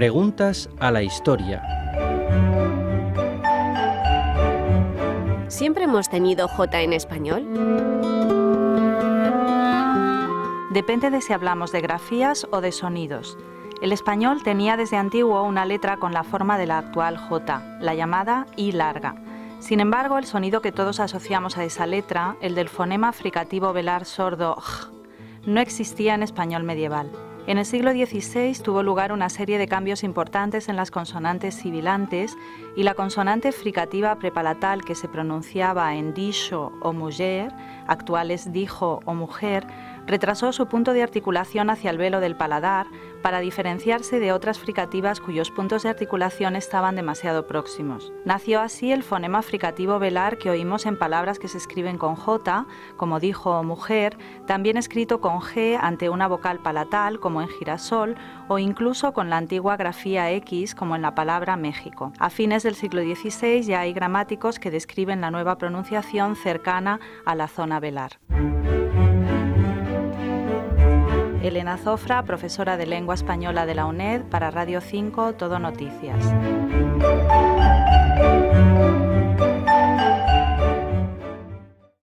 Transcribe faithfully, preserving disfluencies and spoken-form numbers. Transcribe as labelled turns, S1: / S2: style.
S1: Preguntas a la historia.
S2: ¿Siempre hemos tenido J en español?
S3: Depende de si hablamos de grafías o de sonidos. El español tenía desde antiguo una letra con la forma de la actual J, la llamada I larga. Sin embargo, el sonido que todos asociamos a esa letra, el del fonema fricativo velar sordo j, no existía en español medieval. En el siglo dieciséis tuvo lugar una serie de cambios importantes en las consonantes sibilantes y la consonante fricativa prepalatal que se pronunciaba en dixo o mujer, actuales dijo o mujer, retrasó su punto de articulación hacia el velo del paladar para diferenciarse de otras fricativas cuyos puntos de articulación estaban demasiado próximos. Nació así el fonema fricativo velar que oímos en palabras que se escriben con J, como dijo o mujer, también escrito con G ante una vocal palatal, como en girasol, o incluso con la antigua grafía X, como en la palabra México. A fines del siglo dieciséis ya hay gramáticos que describen la nueva pronunciación cercana a la zona velar. Elena Zofra, profesora de Lengua Española de la UNED, para Radio cinco, Todo Noticias.